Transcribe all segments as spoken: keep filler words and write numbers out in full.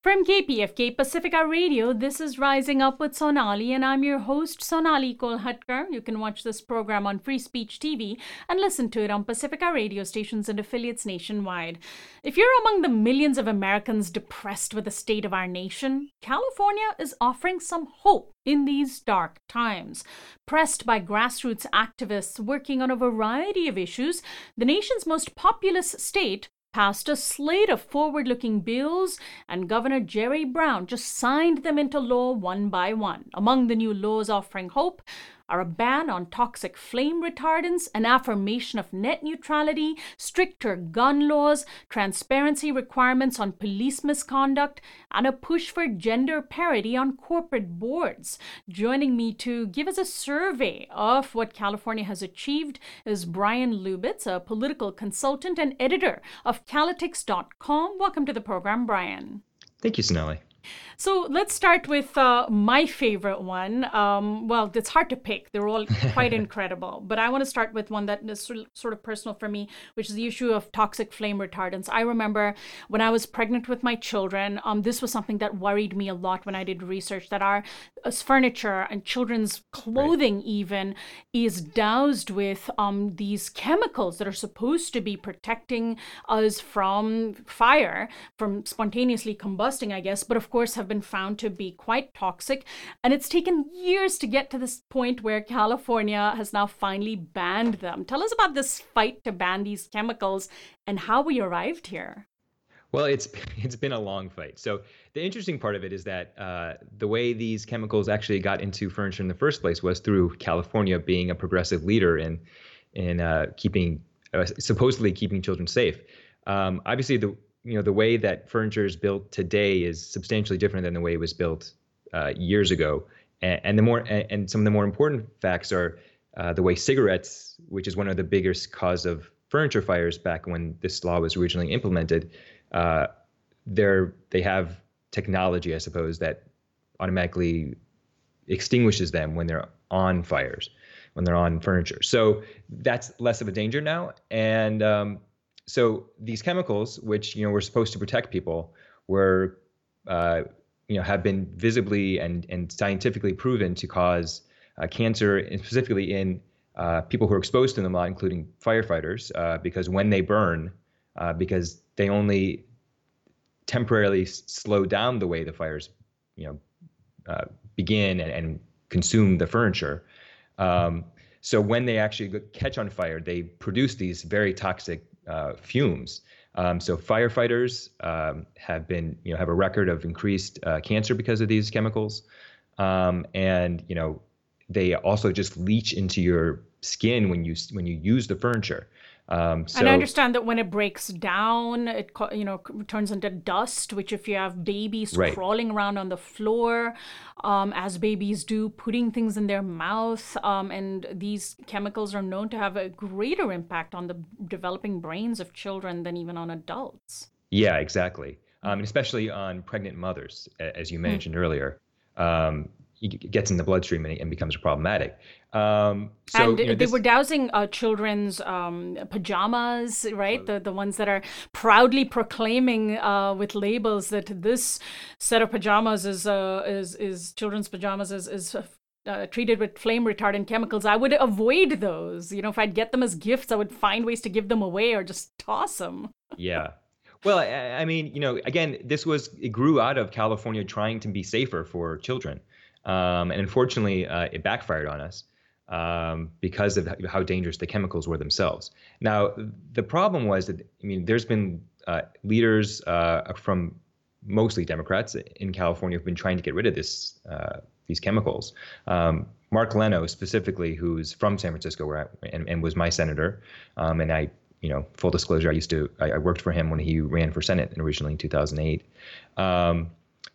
From K P F K Pacifica Radio, this is Rising Up with Sonali, and I'm your host, Sonali Kolhatkar. You can watch this program on Free Speech T V and listen to it on Pacifica radio stations and affiliates nationwide. If you're among the millions of Americans depressed with the state of our nation, California is offering some hope in these dark times. Pressed by grassroots activists working on a variety of issues, the nation's most populous state passed a slate of forward-looking bills, and Governor Jerry Brown just signed them into law one by one. Among the new laws offering hope are a ban on toxic flame retardants, an affirmation of net neutrality, stricter gun laws, transparency requirements on police misconduct, and a push for gender parity on corporate boards. Joining me to give us a survey of what California has achieved is Brian Lubitz, a political consultant and editor of Calitics dot com. Welcome to the program, Brian. Thank you, Sonali. So let's start with uh, my favorite one. Um, well, it's hard to pick. They're all quite incredible. But I want to start with one that is sort of personal for me, which is the issue of toxic flame retardants. I remember when I was pregnant with my children, um, this was something that worried me a lot when I did research, that our uh, furniture and children's clothing right. even is doused with um, these chemicals that are supposed to be protecting us from fire, from spontaneously combusting, I guess, but of course have been found to be quite toxic. And it's taken years to get to this point where California has now finally banned them. Tell us about this fight to ban these chemicals and how we arrived here. Well, it's it's been a long fight. So the interesting part of it is that uh, the way these chemicals actually got into furniture in the first place was through California being a progressive leader in in uh, keeping uh, supposedly keeping children safe. Um, obviously, the you know, the way that furniture is built today is substantially different than the way it was built uh, years ago. And, and the more, and, and some of the more important facts are uh, the way cigarettes, which is one of the biggest cause of furniture fires back when this law was originally implemented, uh, they're, they have technology, I suppose, that automatically extinguishes them when they're on fires, when they're on furniture. So that's less of a danger now. And, um, So these chemicals, which you know were supposed to protect people, were uh, you know have been visibly and and scientifically proven to cause uh, cancer, and specifically in uh, people who are exposed to them a lot, including firefighters, uh, because when they burn, uh, because they only temporarily s- slow down the way the fires you know uh, begin and, and consume the furniture. Um, so when they actually catch on fire, they produce these very toxic Uh, fumes. Um, so firefighters um, have been, you know, have a record of increased uh, cancer because of these chemicals, um, and you know, they also just leach into your skin when you when you use the furniture. Um, so, and I understand that when it breaks down, it you know turns into dust, which if you have babies right. crawling around on the floor, um, as babies do, putting things in their mouth, um, and these chemicals are known to have a greater impact on the developing brains of children than even on adults. Yeah, exactly. Um, and especially on pregnant mothers, as you mentioned mm. earlier. Um, it gets in the bloodstream and, and becomes problematic. Um, so, and you know, they this... were dousing uh, children's um, pajamas, right? The the ones that are proudly proclaiming uh, with labels that this set of pajamas is uh, is is children's pajamas is is. Uh, treated with flame retardant chemicals. I would avoid those. You know, if I'd get them as gifts, I would find ways to give them away or just toss them. Yeah. Well, I, I mean, you know, again, this was, it grew out of California trying to be safer for children. Um, and unfortunately, uh, it backfired on us um, because of how dangerous the chemicals were themselves. Now, the problem was that, I mean, there's been uh, leaders uh, from mostly Democrats in California who've been trying to get rid of this uh, these chemicals. Um, Mark Leno specifically, who's from San Francisco, where I, and, and was my senator, um, and I, you know, full disclosure, I used to, I, I worked for him when he ran for Senate originally in two thousand eight. Um,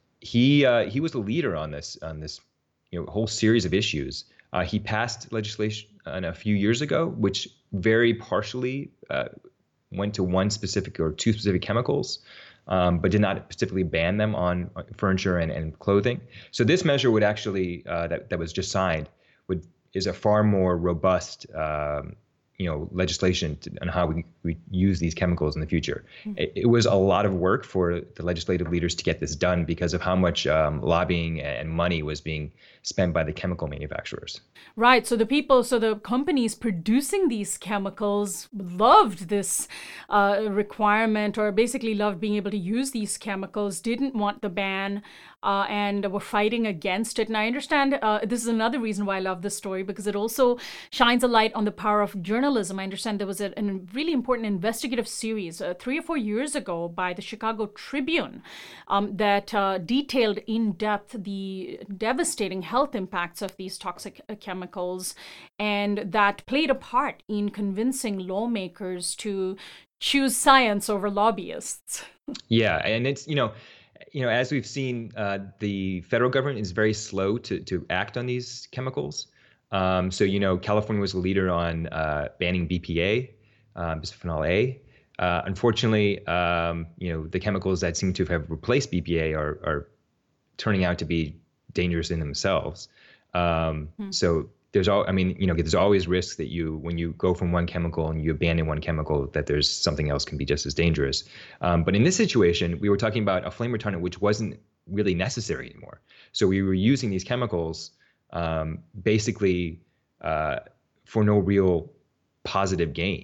he uh, he was the leader on this on this, you know, whole series of issues. Uh, he passed legislation uh, a few years ago, which very partially uh, went to one specific or two specific chemicals. Um, but did not specifically ban them on furniture and, and clothing. So this measure would actually, uh, that, that was just signed, would is a far more robust, um, you know, legislation to, on how we, we use these chemicals in the future. Mm-hmm. It, it was a lot of work for the legislative leaders to get this done because of how much um, lobbying and money was being spent by the chemical manufacturers. Right. So the people, so the companies producing these chemicals loved this uh, requirement, or basically loved being able to use these chemicals, didn't want the ban, uh, and were fighting against it. And I understand uh, this is another reason why I love this story, because it also shines a light on the power of journalism. I understand there was a, a really important investigative series uh, three or four years ago by the Chicago Tribune um, that uh, detailed in depth the devastating health impacts of these toxic uh, chemicals, and that played a part in convincing lawmakers to choose science over lobbyists. Yeah, and it's, you know, you know, as we've seen, uh, the federal government is very slow to to act on these chemicals. Um, so, you know, California was a leader on uh, banning B P A, um, bisphenol A. Uh, unfortunately, um, you know, the chemicals that seem to have replaced B P A are, are turning out to be dangerous in themselves. Um, hmm. So there's all, I mean, you know, there's always risks that you, when you go from one chemical and you abandon one chemical, that there's something else can be just as dangerous. Um, but in this situation, we were talking about a flame retardant which wasn't really necessary anymore. So we were using these chemicals um, basically uh, for no real positive gain.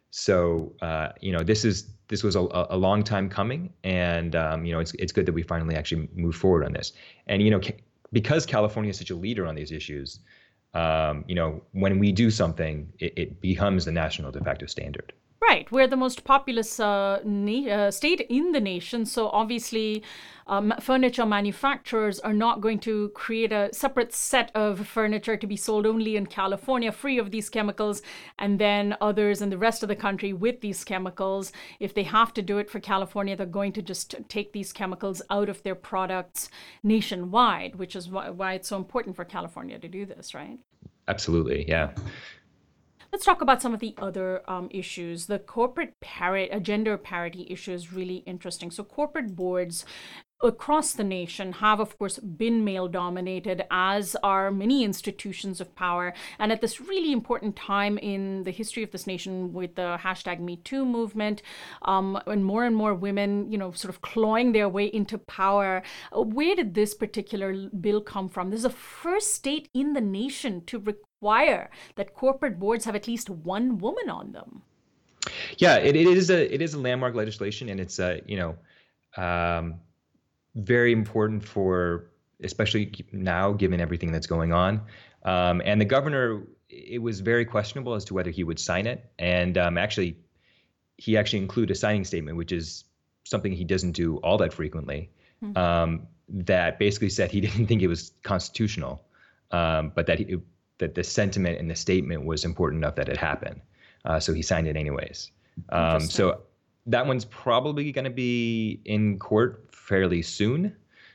So uh, you know, this is this was a, a long time coming, and um, you know, it's it's good that we finally actually moved forward on this. And you know, ca- because California is such a leader on these issues, um, you know, when we do something, it, it becomes the national de facto standard. Right. We're the most populous uh, na- uh, state in the nation. So obviously, um, furniture manufacturers are not going to create a separate set of furniture to be sold only in California, free of these chemicals, and then others in the rest of the country with these chemicals. If they have to do it for California, they're going to just take these chemicals out of their products nationwide, which is why, why it's so important for California to do this, right? Absolutely. Yeah. Let's talk about some of the other um, issues. The corporate parity, uh, gender parity issue is really interesting. So corporate boards across the nation have, of course, been male-dominated, as are many institutions of power. And at this really important time in the history of this nation with the hashtag Me Too movement, um, and more and more women, you know, sort of clawing their way into power, uh, where did this particular bill come from? This is the first state in the nation to require that corporate boards have at least one woman on them. Yeah, it, it is a it is a landmark legislation, and it's a you know um, very important for, especially now given everything that's going on. Um, and the governor, it was very questionable as to whether he would sign it, and um, actually, he actually included a signing statement, which is something he doesn't do all that frequently. Mm-hmm. Um, that basically said he didn't think it was constitutional, um, but that he. that the sentiment in the statement was important enough that it happened. Uh, so he signed it anyways. Um, so that one's probably going to be in court fairly soon.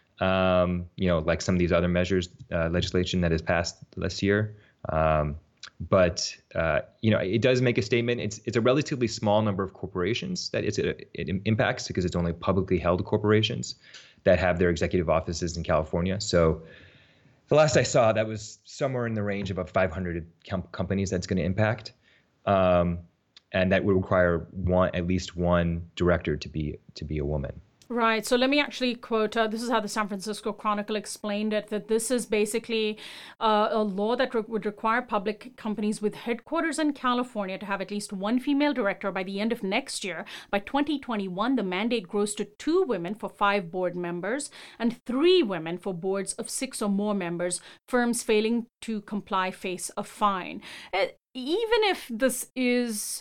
Um, you know, like some of these other measures, uh, legislation that has passed this year. Um, but, uh, you know, it does make a statement. It's it's a relatively small number of corporations that it's, it, it impacts, because it's only publicly held corporations that have their executive offices in California. So the last I saw, that was somewhere in the range of about five hundred com- companies that's going to impact, um, and that would require one, at least one director to be to be a woman. Right. So let me actually quote, uh, this is how the San Francisco Chronicle explained it, that this is basically uh, a law that re- would require public companies with headquarters in California to have at least one female director by the end of next year. By twenty twenty-one, the mandate grows to two women for five board members and three women for boards of six or more members. Firms failing to comply face a fine. Uh, even if this is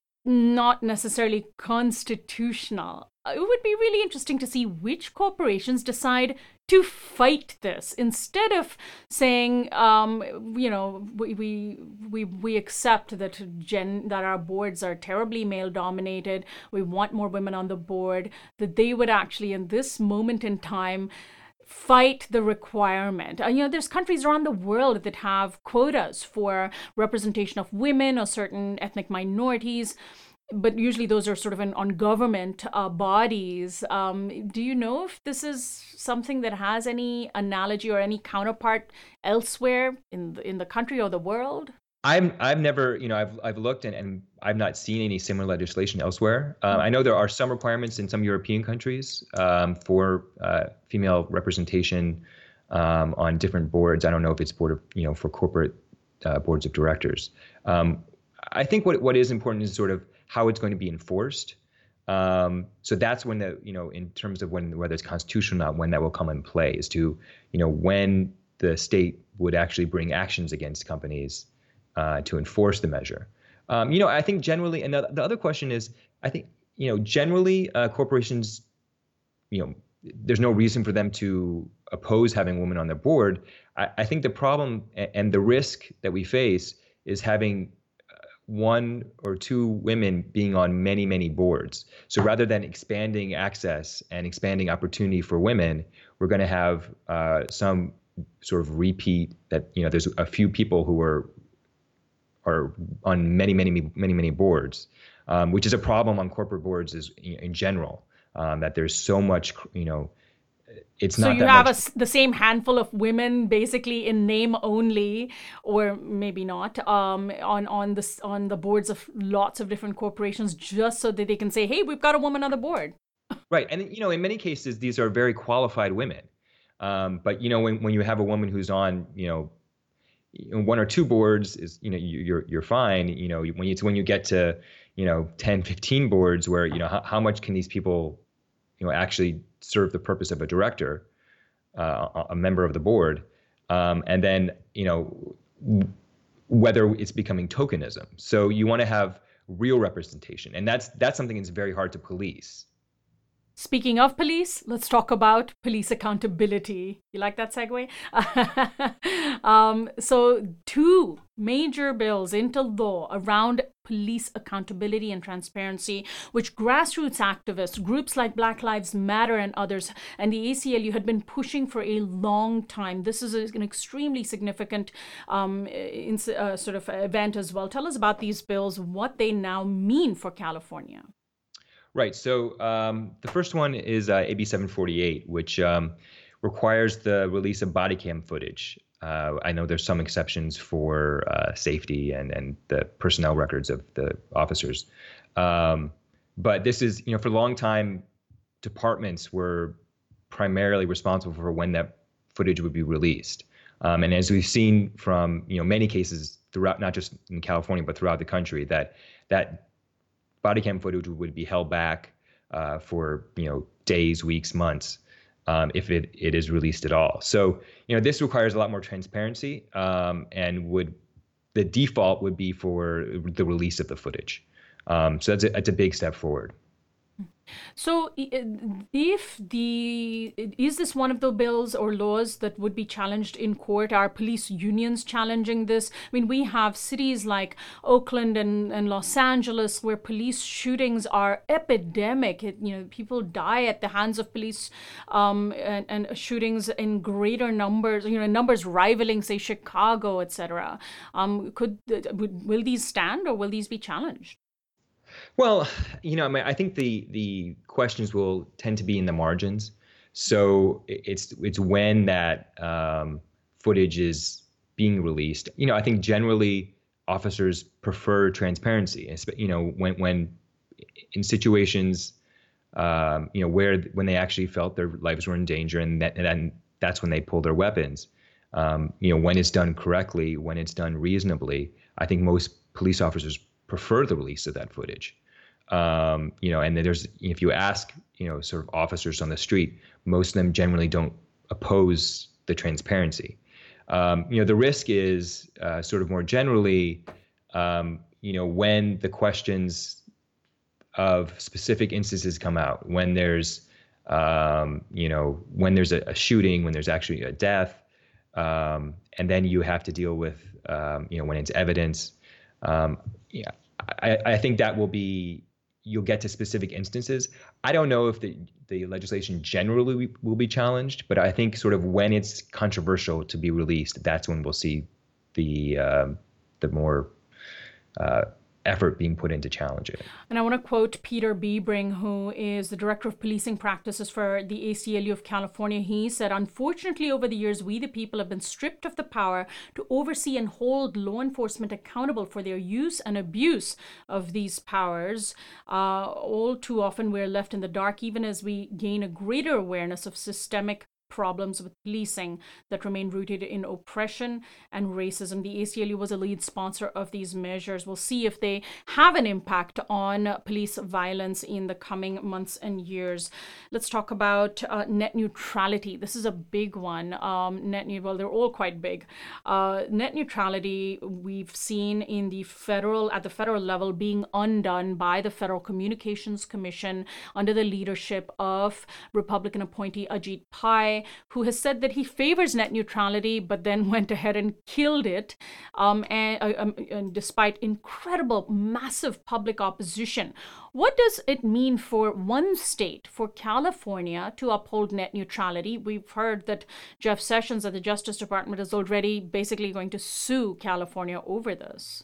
not necessarily constitutional, it would be really interesting to see which corporations decide to fight this instead of saying, um, you know, we we we we accept that gen that our boards are terribly male dominated. We want more women on the board. That they would actually, in this moment in time, fight the requirement. Uh, you know, there's countries around the world that have quotas for representation of women or certain ethnic minorities, but usually those are sort of in, on government uh, bodies. Um, do you know if this is something that has any analogy or any counterpart elsewhere in the, in the country or the world? I'm I've never, you know, I've I've looked and, and I've not seen any similar legislation elsewhere. Uh, I know there are some requirements in some European countries um, for uh, female representation um, on different boards. I don't know if it's board of, you know, for corporate uh, boards of directors. Um, I think what what is important is sort of how it's going to be enforced. Um, so that's when the, you know, in terms of when whether it's constitutional or not, when that will come in play is to, you know, when the state would actually bring actions against companies uh, to enforce the measure. Um, you know, I think generally, and the, the other question is, I think, you know, generally uh, corporations, you know, there's no reason for them to oppose having women on their board. I, I think the problem and the risk that we face is having one or two women being on many, many boards. So rather than expanding access and expanding opportunity for women, we're going to have uh, some sort of repeat that, you know, there's a few people who are are on many, many, many, many boards, um, which is a problem on corporate boards is in general, um, that there's so much, you know, it's so not you that have much. a s the same handful of women basically in name only, or maybe not, um, on on the s- on the boards of lots of different corporations, just so that they can say, "Hey, we've got a woman on the board." Right. And, you know, in many cases, these are very qualified women. Um, but, you know, when, when you have a woman who's on, you know, one or two boards is, you know, you- you're, you're fine. You know, when you, it's when you get to, you know, ten, fifteen boards where, you know, how, how much can these people, you know, actually serve the purpose of a director, uh, a a member of the board. Um, and then, you know, w- whether it's becoming tokenism. So you want to have real representation. And that's, that's something that's very hard to police. Speaking of police, let's talk about police accountability. You like that segue? um, so, two major bills into law around police accountability and transparency, which grassroots activists, groups like Black Lives Matter and others, and the A C L U had been pushing for a long time. This is an extremely significant um, in, uh, sort of event as well. Tell us about these bills, what they now mean for California. Right. So um, the first one is uh, A B seven forty-eight, which um, requires the release of body cam footage. Uh, I know there's some exceptions for uh, safety and, and the personnel records of the officers. Um, but this is, you know, for a long time, departments were primarily responsible for when that footage would be released. Um, and as we've seen from, you know, many cases throughout, not just in California, but throughout the country, that that body cam footage would be held back uh, for, you know, days, weeks, months, um, if it, it is released at all. So, you know, this requires a lot more transparency, um, and would the default would be for the release of the footage. Um, so that's a, that's a big step forward. So, if the is this one of the bills or laws that would be challenged in court? Are police unions challenging this? I mean, we have cities like Oakland and, and Los Angeles where police shootings are epidemic. It, you know, people die at the hands of police, um, and, and shootings in greater numbers. You know, numbers rivaling, say, Chicago, et cetera. Um, could will these stand or will these be challenged? Well, you know, I mean, I think the the questions will tend to be in the margins. So it's it's when that um, footage is being released. You know, I think generally officers prefer transparency. You know, when when in situations, um, you know, where when they actually felt their lives were in danger, and that, and then that's when they pull their weapons. Um, you know, when it's done correctly, when it's done reasonably, I think most police officers prefer the release of that footage. Um, you know, and there's, if you ask, you know, sort of officers on the street, most of them generally don't oppose the transparency. Um, you know, the risk is uh, sort of more generally, um, you know, when the questions of specific instances come out, when there's, um, you know, when there's a, a shooting, when there's actually a death, um, and then you have to deal with, um, you know, when it's evidence. Um, yeah, I, I think that will be, you'll get to specific instances. I don't know if the, the legislation generally will be challenged, but I think sort of when it's controversial to be released, that's when we'll see the um, the more uh, effort being put in to challenge it. And I want to quote Peter Biebring, who is the Director of Policing Practices for the A C L U of California. He said, unfortunately, over the years, we the people have been stripped of the power to oversee and hold law enforcement accountable for their use and abuse of these powers. Uh, all too often, we're left in the dark, even as we gain a greater awareness of systemic problems with policing that remain rooted in oppression and racism. The A C L U was a lead sponsor of these measures. We'll see if they have an impact on police violence in the coming months and years. Let's talk about uh, net neutrality. This is a big one. Um, net new, well, they're all quite big. Uh, net neutrality, we've seen in the federal, at the federal level, being undone by the Federal Communications Commission under the leadership of Republican appointee Ajit Pai, who has said that he favors net neutrality, but then went ahead and killed it, um, and, uh, um, and despite incredible, massive public opposition. What does it mean for one state, for California, to uphold net neutrality? We've heard that Jeff Sessions at the Justice Department is already basically going to sue California over this.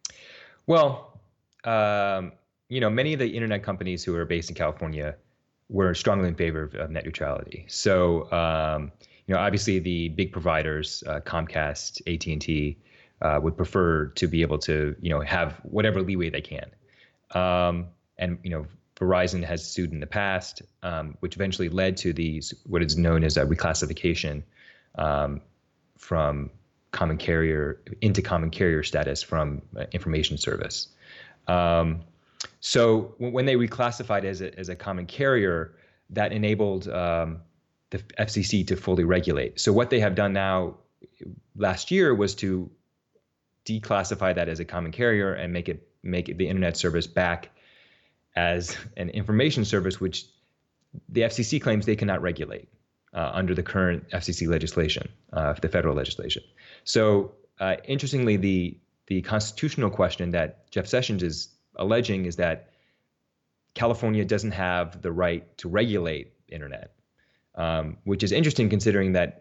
Well, um, you know, many of the internet companies who are based in California were strongly in favor of, of net neutrality. So, um, you know, obviously the big providers, uh, Comcast, A T and T, uh, would prefer to be able to, you know, have whatever leeway they can. Um, and, you know, Verizon has sued in the past, um, which eventually led to these, what is known as a reclassification um, from common carrier into common carrier status from uh, information service. Um, So when they reclassified as a, as a common carrier, that enabled um, the F C C to fully regulate. So what they have done now last year was to declassify that as a common carrier and make it make it the internet service back as an information service, which the F C C claims they cannot regulate uh, under the current F C C legislation, uh, the federal legislation. So uh, interestingly, the the constitutional question that Jeff Sessions is alleging is that California doesn't have the right to regulate internet, um, which is interesting considering that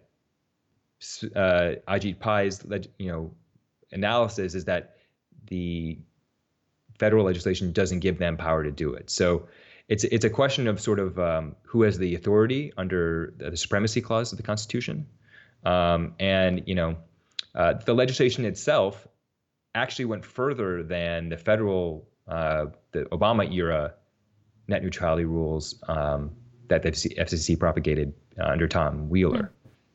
uh, Ajit Pai's you know analysis is that the federal legislation doesn't give them power to do it. So it's it's a question of sort of um, who has the authority under the supremacy clause of the Constitution, um, and you know uh, the legislation itself actually went further than the federal. Uh, the Obama era net neutrality rules um, that the F C C propagated uh, under Tom Wheeler.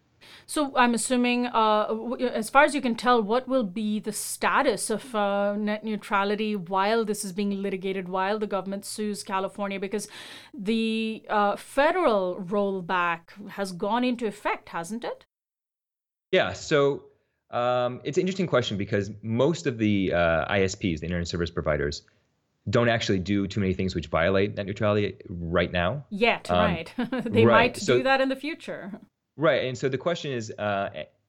So I'm assuming, uh, as far as you can tell, what will be the status of uh, net neutrality while this is being litigated, while the government sues California? Because the uh, federal rollback has gone into effect, hasn't it? Yeah, so um, it's an interesting question because most of the uh, I S Ps, the internet service providers, don't actually do too many things which violate net neutrality right now. Yet, um, right. They right. might so, do that in the future. Right. And so the question is, uh,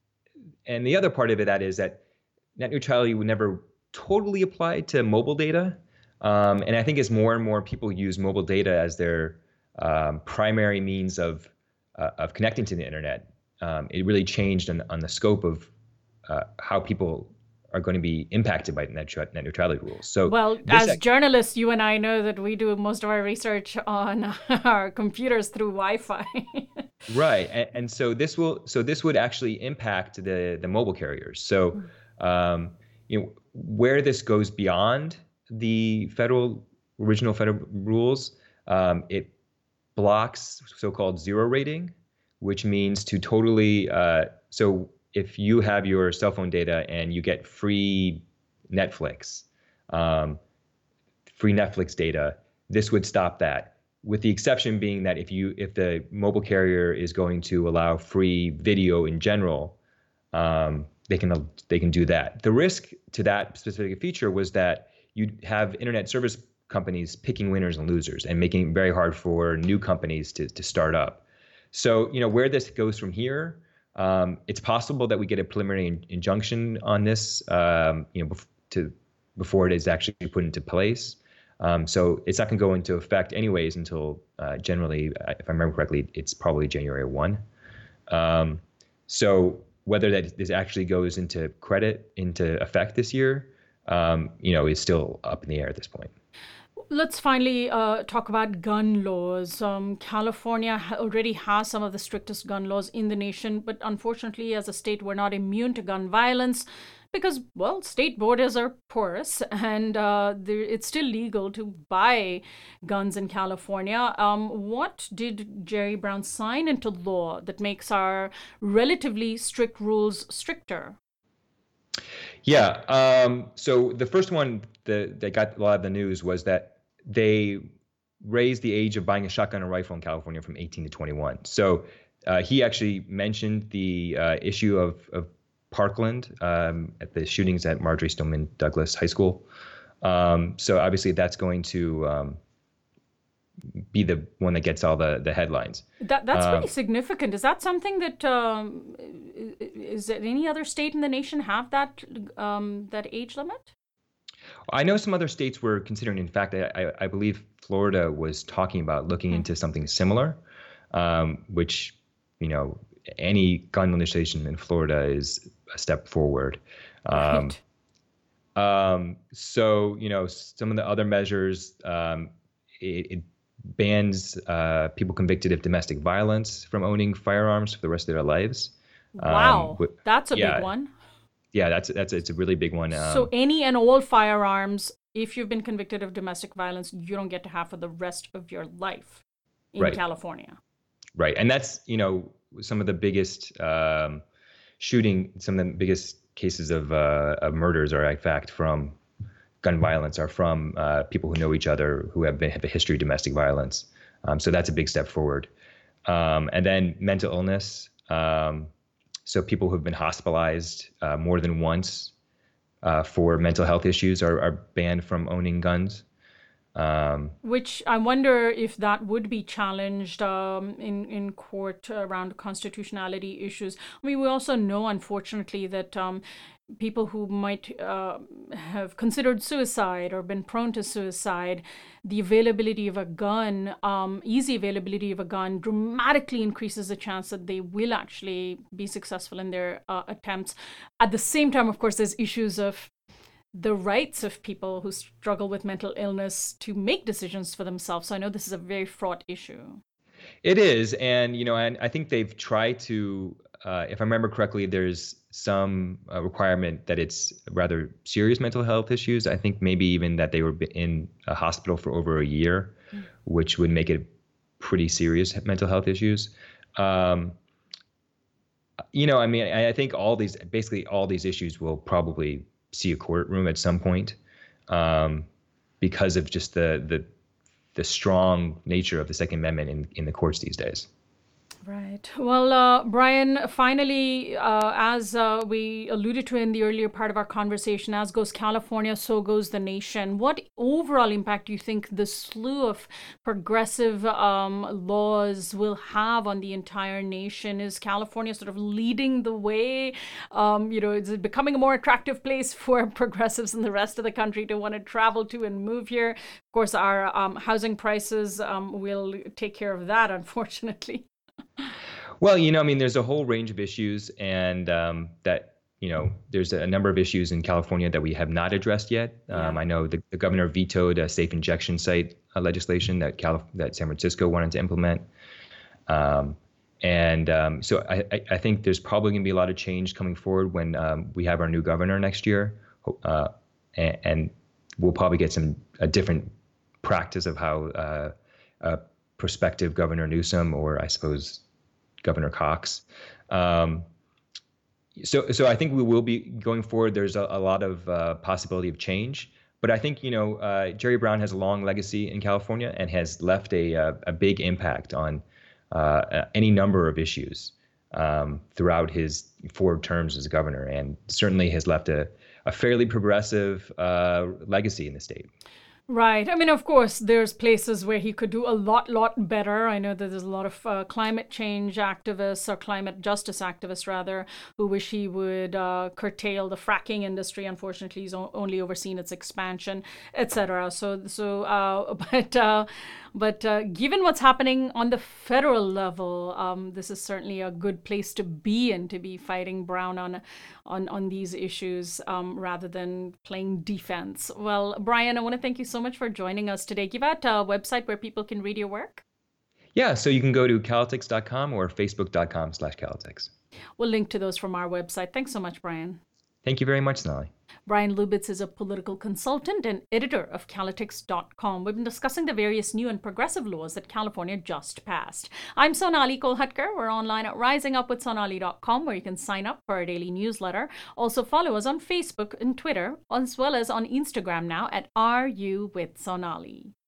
and the other part of it that is that net neutrality would never totally apply to mobile data. Um, and I think as more and more people use mobile data as their um, primary means of uh, of connecting to the internet, um, it really changed on, on the scope of uh, how people are going to be impacted by net, net neutrality rules. So, well, as act- journalists, you and I know that we do most of our research on our computers through Wi-Fi. Right, and, and so this will, so this would actually impact the the mobile carriers. So, um, you know, where this goes beyond the federal original federal rules, um, it blocks so-called zero rating, which means to totally uh, so. If you have your cell phone data and you get free Netflix, um, free Netflix data, this would stop that. With the exception being that if you if the mobile carrier is going to allow free video in general, um, they can they can do that. The risk to that specific feature was that you'd have internet service companies picking winners and losers and making it very hard for new companies to to start up. So you know where this goes from here. Um, it's possible that we get a preliminary in- injunction on this, um, you know, bef- to before it is actually put into place. Um, so it's not going to go into effect anyways until uh, generally, if I remember correctly, it's probably January first. Um, so whether that this actually goes into credit into effect this year, um, you know, is still up in the air at this point. Let's finally uh, talk about gun laws. Um, California ha- already has some of the strictest gun laws in the nation, but unfortunately, as a state, we're not immune to gun violence because, well, state borders are porous and uh, there- it's still legal to buy guns in California. Um, what did Jerry Brown sign into law that makes our relatively strict rules stricter? Yeah. Um, so the first one that, that got a lot of the news was that they raised the age of buying a shotgun and rifle in California from eighteen to twenty-one. So uh, he actually mentioned the uh, issue of, of Parkland um, at the shootings at Marjorie Stoneman Douglas High School. Um, so obviously that's going to um, be the one that gets all the, the headlines. That that's Um, pretty significant. Is that something that um, i- i- is there any other state in the nation have that um, that age limit? I know some other states were considering. In fact, I, I I believe Florida was talking about looking Hmm. into something similar, um, which, you know, any gun legislation in Florida is a step forward. Um, Right. um, so, you know, some of the other measures, um, it, it bans uh, people convicted of domestic violence from owning firearms for the rest of their lives. Um, Wow, wi- that's a big yeah, one. yeah, that's that's it's a really big one. So Um, any and all firearms, if you've been convicted of domestic violence, you don't get to have for the rest of your life in right. California. Right. And that's, you know, some of the biggest um, shooting, some of the biggest cases of, uh, of murders are, in fact, from gun violence, are from uh, people who know each other, who have been have a history of domestic violence. Um, so that's a big step forward. Um, and then mental illness. Um, so people who've been hospitalized uh, more than once uh, for mental health issues are, are banned from owning guns. Um, Which I wonder if that would be challenged um, in in court around constitutionality issues. I mean, we also know, unfortunately, that um, people who might uh, have considered suicide or been prone to suicide, the availability of a gun, um, easy availability of a gun, dramatically increases the chance that they will actually be successful in their uh, attempts. At the same time, of course, there's issues of the rights of people who struggle with mental illness to make decisions for themselves. So I know this is a very fraught issue. It is, and you know, and I think they've tried to, uh, if I remember correctly, there's some uh, requirement that it's rather serious mental health issues. I think maybe even that they were b- in a hospital for over a year, which would make it pretty serious mental health issues. Um, you know, I mean, I, I think all these, basically all these issues will probably see a courtroom at some point, um, because of just the the the strong nature of the Second Amendment in, in the courts these days. Right. Well, uh, Brian, finally, uh, as uh, we alluded to in the earlier part of our conversation, as goes California, so goes the nation. What overall impact do you think the slew of progressive um, laws will have on the entire nation? Is California sort of leading the way? Um, you know, is it becoming a more attractive place for progressives in the rest of the country to want to travel to and move here? Of course, our um, housing prices um, will take care of that, unfortunately. Well, you know, I mean, there's a whole range of issues, and um, that, you know, there's a number of issues in California that we have not addressed yet. Um, Yeah. I know the, the governor vetoed a safe injection site uh, legislation that Calif- that San Francisco wanted to implement. Um, and um, so I, I I think there's probably going to be a lot of change coming forward when um, we have our new governor next year. Uh, and, and we'll probably get some a different practice of how uh, uh, prospective Governor Newsom, or I suppose Governor Cox. Um, so, so I think we will be going forward. There's a, a lot of uh, possibility of change, but I think, you know, uh, Jerry Brown has a long legacy in California and has left a a, a big impact on uh, any number of issues um, throughout his four terms as governor, and certainly has left a, a fairly progressive uh, legacy in the state. Right. I mean, of course, there's places where he could do a lot, lot better. I know that there's a lot of uh, climate change activists or climate justice activists, rather, who wish he would uh, curtail the fracking industry. Unfortunately, he's o- only overseen its expansion, et cetera. So, so, uh, but, uh, but uh, given what's happening on the federal level, um, this is certainly a good place to be in, to be fighting Brown on, on, on these issues um, rather than playing defense. Well, Brian, I want to thank you so much for joining us today. Give out a website where people can read your work. Yeah, so you can go to caltix dot com or facebook.com slash caltix. We'll link to those from our website. Thanks so much, Brian. Thank you very much, Sonali. Brian Lubitz is a political consultant and editor of caltix dot com. We've been discussing the various new and progressive laws that California just passed. I'm Sonali Kolhatkar. We're online at rising up with sonali dot com, where you can sign up for our daily newsletter. Also follow us on Facebook and Twitter, as well as on Instagram now at Are You with Sonali.